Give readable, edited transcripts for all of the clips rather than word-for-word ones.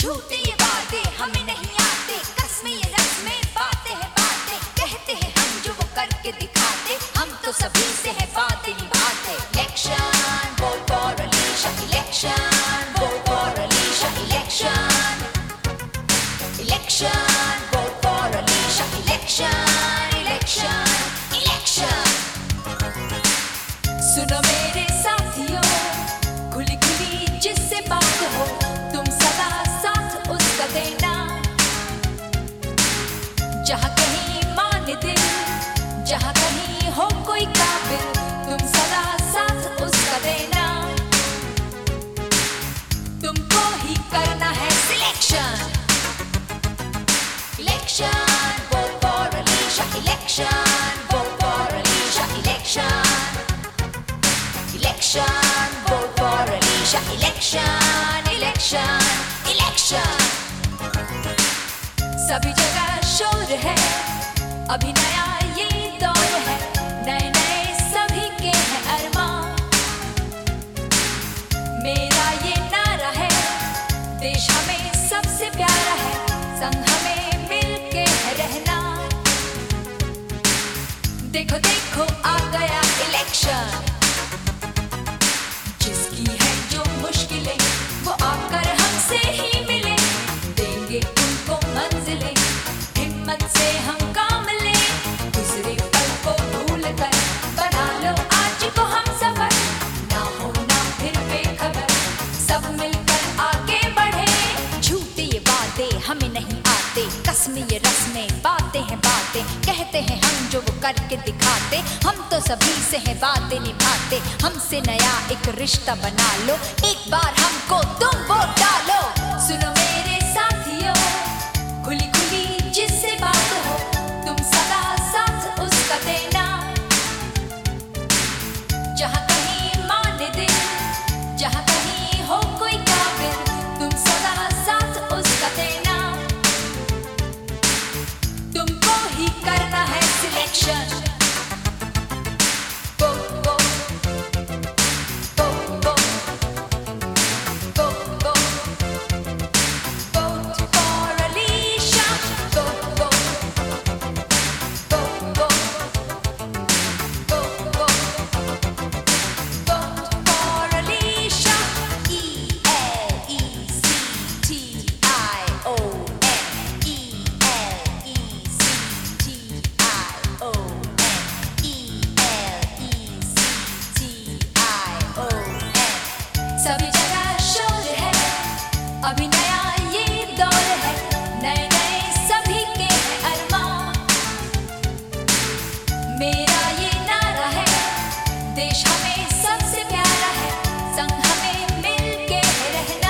झूठे ये वादे हमें नहीं आते, कसमें ये रस्में, बातें हैं बातें, कहते हैं हम जो वो करके दिखाते, हम तो सभी से है बातें निभाते। Election vote for Alisha, election vote for Alisha, election election vote for Alisha, election election election. सुनो मेरे साथियों, खुली खुली जिससे बात हो, तुम सदा साथ उसका देना। जहाँ कहीं मान दिल, जहाँ कहीं हो कोई काबिल, तुम सदा साथ उसका देना। तुमको ही करना है selection. Election vote for Alisha, election vote for Alisha, election election vote for Alisha, election election election. सभी जगह शोर है, अभी नया ये दौर है, नए नए सभी के हैं अरमान। मेरा ये नारा है, देश हमें सबसे प्यारा है, संग हमें मिलके है रहना। देखो देखो आ गया इलेक्शन, जिसकी है जो मुश्किलें वो आकर हमसे ही मिले, देंगे उनको मंजिलें, हिम्मत से हम काम लें, दूसरे पल को भूल कर बना लो आज को हम सफर। ना हो ना फिर बेखबर, सब मिलकर आगे बढ़े। झूठे ये वादे हमें नहीं आते, कसमें ये रस्में, बातें हैं बातें, कहते हैं हम जो वो करके दिखाते, हम तो सभी से है बातें निभाते। हमसे नया एक रिश्ता बना लो, एक बार हमको तुम वोट डालो। सुनो मेरे साथियों, खुली खुली जिससे बात हो, तुम सदा साथ उसका देना। जहाँ कहीं मान दिल, जहाँ कहीं हो कोई काबिल, तुम सदा साथ उसका देना। तुमको ही करना है सिलेक्शन। सभी जगह शोर है, अभी नया ये दौर है, नए नए सभी के हैं अरमान। मेरा ये नारा है, देश हमें सबसे प्यारा है, संग हमें मिलके रहना।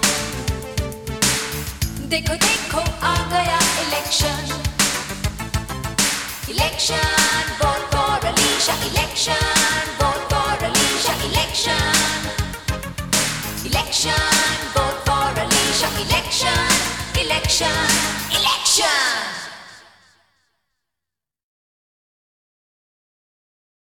देखो देखो आ गया election, election vote for Alisha, election vote for Alisha, election election vote for Alisha, election election